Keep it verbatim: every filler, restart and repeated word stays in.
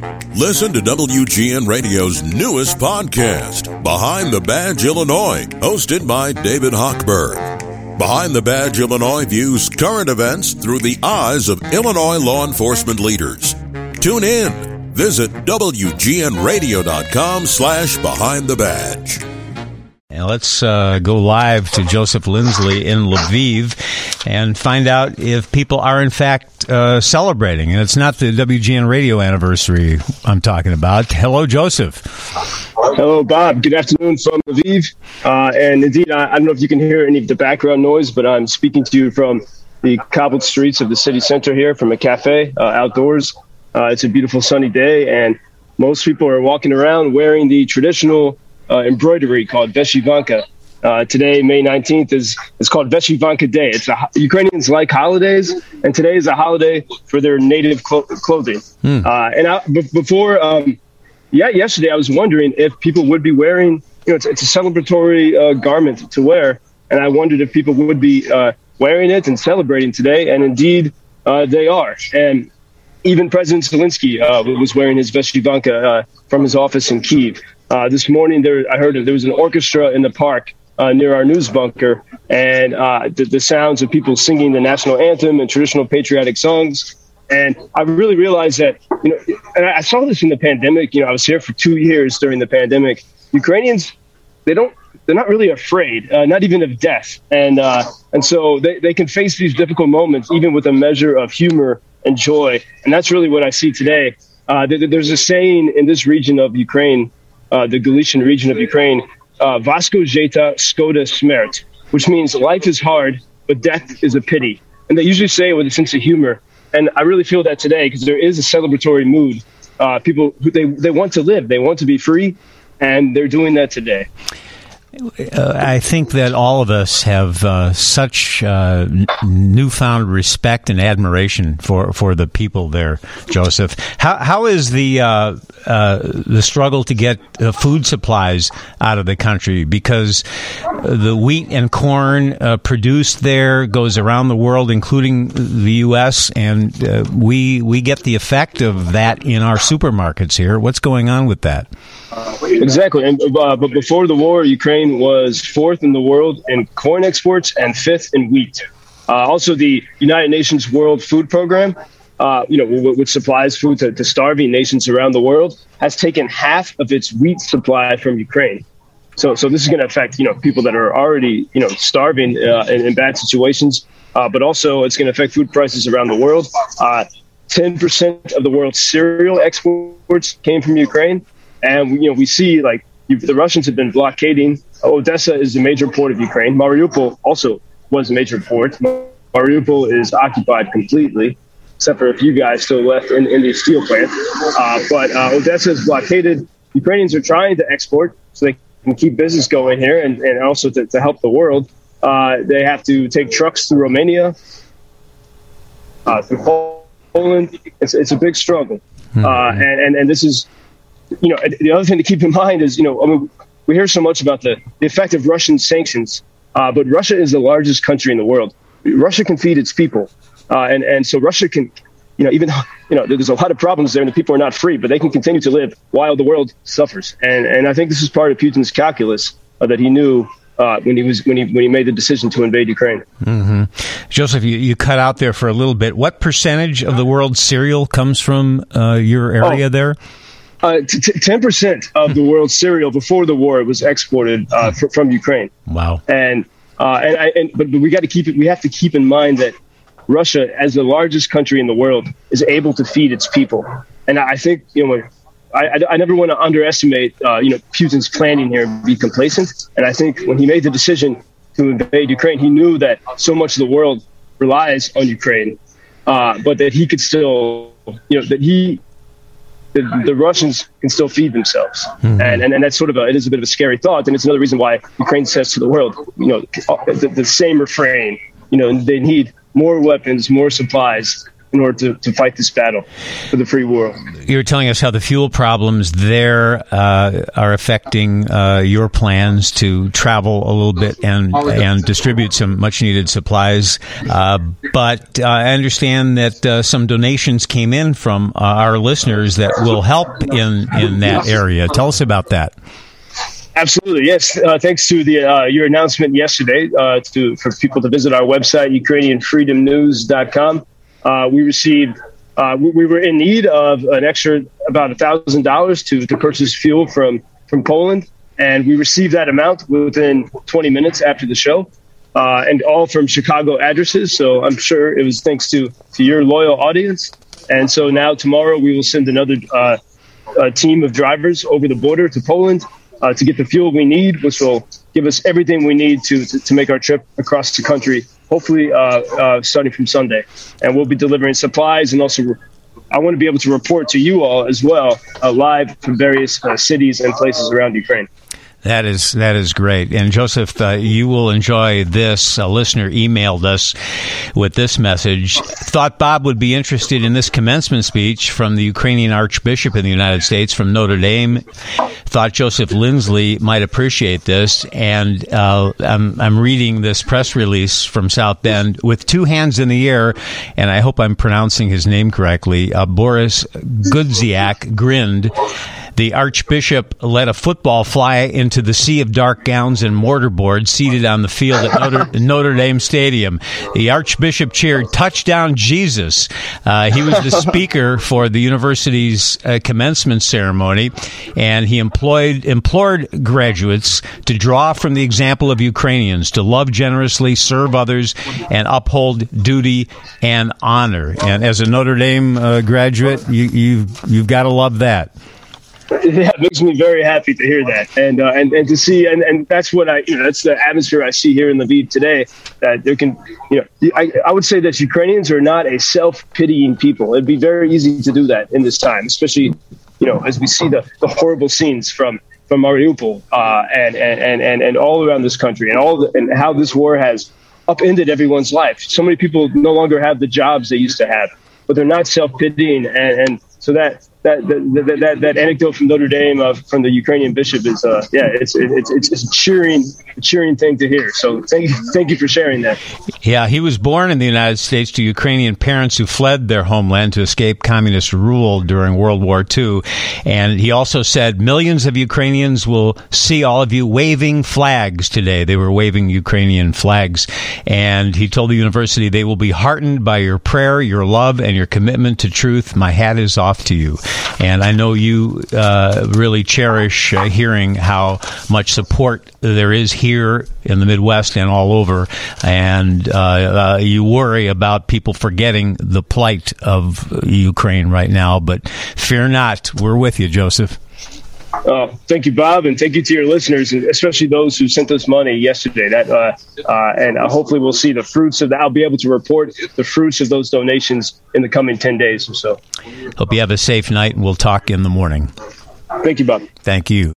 Listen to W G N Radio's newest podcast, Behind the Badge Illinois, hosted by David Hochberg. Behind the Badge Illinois views current events through the eyes of Illinois law enforcement leaders. Tune in. Visit W G N radio dot com slash behind the badge. Now let's uh, go live to Joseph Lindsley in Lviv and find out if people are, in fact, uh, celebrating. And it's not the W G N Radio anniversary I'm talking about. Hello, Joseph. Hello, Bob. Good afternoon from Lviv. Uh, and indeed, I, I don't know if you can hear any of the background noise, but I'm speaking to you from the cobbled streets of the city center here, from a cafe uh, outdoors. Uh, it's a beautiful sunny day, and most people are walking around wearing the traditional Uh, embroidery called Veshivanka. Uh, today, May nineteenth, is is called Veshivanka Day. It's a, Ukrainians like holidays, and today is a holiday for their native clo- clothing. Hmm. Uh, and I, b- before, um, yeah, yesterday, I was wondering if people would be wearing, you know, it's, it's a celebratory uh, garment to wear, and I wondered if people would be uh, wearing it and celebrating today, and indeed, uh, they are. And even President Zelensky uh, was wearing his Veshivanka uh, from his office in Kyiv. Uh, this morning, there I heard there was an orchestra in the park uh, near our news bunker, and uh, the, the sounds of people singing the national anthem and traditional patriotic songs. And I really realized that, you know, and I saw this in the pandemic. You know, I was here for two years during the pandemic. Ukrainians, they don't, they're not really afraid, uh, not even of death, and uh, and so they, they can face these difficult moments even with a measure of humor and joy. And that's really what I see today. Uh, there, there's a saying in this region of Ukraine. Uh, the Galician region of Ukraine, uh, Vasko Zeta Skoda Smert, which means life is hard, but death is a pity. And they usually say it with a sense of humor. And I really feel that today because there is a celebratory mood. Uh, people, they, they want to live. They want to be free, and they're doing that today. Uh, I think that all of us have uh, such uh, n- newfound respect and admiration for, for the people there, Joseph. How how is the uh, uh, the struggle to get uh, food supplies out of the country? Because the wheat and corn uh, produced there goes around the world, including the U S, and uh, we we get the effect of that in our supermarkets here. What's going on with that? Exactly. And, uh, but before the war, Ukraine was fourth in the world in corn exports and fifth in wheat. Uh, also, the United Nations World Food Program, uh, you know, which supplies food to, to starving nations around the world, has taken half of its wheat supply from Ukraine. So, so this is going to affect, you know, people that are already, you know, starving uh, in, in bad situations. Uh, but also, it's going to affect food prices around the world. Uh, ten percent of the world's cereal exports came from Ukraine. And, you know, we see, like, you, the Russians have been blockading. Odessa is the major port of Ukraine. Mariupol also was a major port. Mariupol is occupied completely, except for a few guys still left in, in the steel plant. Uh, but uh, Odessa is blockaded. Ukrainians are trying to export so they can keep business going here and, and also to, to help the world. Uh, they have to take trucks through Romania, uh, through Poland. It's, it's a big struggle. Mm-hmm. Uh, and, and, and this is... You know, the other thing to keep in mind is, you know, I mean, we hear so much about the, the effect of Russian sanctions, uh, but Russia is the largest country in the world. Russia can feed its people. Uh, and, and so Russia can, you know, even, you know, there's a lot of problems there and the people are not free, but they can continue to live while the world suffers. And and I think this is part of Putin's calculus uh, that he knew uh, when he was when he when he made the decision to invade Ukraine. Mm-hmm. Joseph, you, you cut out there for a little bit. What percentage of the world's cereal comes from uh, your area oh. there? Uh, t- t- ten percent of the world's cereal before the war was exported uh, fr- from Ukraine. Wow! And uh, and, I, and but, but we got to keep it. We have to keep in mind that Russia, as the largest country in the world, is able to feed its people. And I think, you know, I, I, I never want to underestimate, uh, you know, Putin's planning here and be complacent. And I think when he made the decision to invade Ukraine, he knew that so much of the world relies on Ukraine, uh, but that he could still, you know, that he. The, the Russians can still feed themselves. Mm-hmm. And, and and that's sort of a, it is a bit of a scary thought. And it's another reason why Ukraine says to the world, you know, the, the same refrain, you know, they need more weapons, more supplies. in order to, to fight this battle for the free world. You were telling us how the fuel problems there uh, are affecting uh, your plans to travel a little bit and and distribute some much needed supplies. Uh, but uh, I understand that uh, some donations came in from uh, our listeners that will help in, in that area. Tell us about that. Absolutely, yes. Uh, thanks to the uh, your announcement yesterday uh, to for people to visit our website, Ukrainian Freedom News dot com. Uh, we received, uh, we, we were in need of an extra about one thousand dollars to, to purchase fuel from, from Poland, and we received that amount within twenty minutes after the show, uh, and all from Chicago addresses. So I'm sure it was thanks to, to your loyal audience. And so now tomorrow we will send another uh, a team of drivers over the border to Poland Uh, to get the fuel we need, which will give us everything we need to, to, to make our trip across the country, hopefully uh, uh, starting from Sunday. And we'll be delivering supplies, and also I want to be able to report to you all as well, uh, live from various uh, cities and places around Ukraine. That is that is great. And Joseph, uh, you will enjoy this. A listener emailed us with this message. Thought Bob would be interested in this commencement speech from the Ukrainian Archbishop in the United States from Notre Dame. Thought Joseph Lindsley might appreciate this. And uh, I'm, I'm reading this press release from South Bend. With two hands in the air, and I hope I'm pronouncing his name correctly, uh, Boris Gudziak grinned. The Archbishop let a football fly into the sea of dark gowns and mortarboard seated on the field at Notre, Notre Dame Stadium. The Archbishop cheered, "Touchdown, Jesus." Uh, he was the speaker for the university's uh, commencement ceremony, and he employed, implored graduates to draw from the example of Ukrainians, to love generously, serve others, and uphold duty and honor. And as a Notre Dame uh, graduate, you, you've, you've got to love that. Yeah, it makes me very happy to hear that, and uh, and and to see, and, and that's what I, you know, that's the atmosphere I see here in Lviv today. That there can, you know, I, I would say that Ukrainians are not a self-pitying people. It'd be very easy to do that in this time, especially, you know, as we see the, the horrible scenes from from Mariupol uh, and, and and and all around this country, and all the, and how this war has upended everyone's life. So many people no longer have the jobs they used to have, but they're not self-pitying, and, and so that. That that, that that anecdote from Notre Dame uh, from the Ukrainian bishop is uh yeah it's it's it's, it's a cheering a cheering thing to hear. So thank you thank you for sharing that. Yeah, he was born in the United States to Ukrainian parents who fled their homeland to escape communist rule during World War Two, and he also said millions of Ukrainians will see all of you waving flags today. They were waving Ukrainian flags, and he told the university they will be heartened by your prayer, your love, and your commitment to truth. My hat is off to you. And I know you uh, really cherish uh, hearing how much support there is here in the Midwest and all over. And uh, uh, you worry about people forgetting the plight of Ukraine right now. But fear not. We're with you, Joseph. Uh, thank you, Bob, and thank you to your listeners, and especially those who sent us money yesterday. That uh, uh, and uh, hopefully we'll see the fruits of that. I'll be able to report the fruits of those donations in the coming ten days or so. Hope you have a safe night, and we'll talk in the morning. Thank you, Bob. Thank you.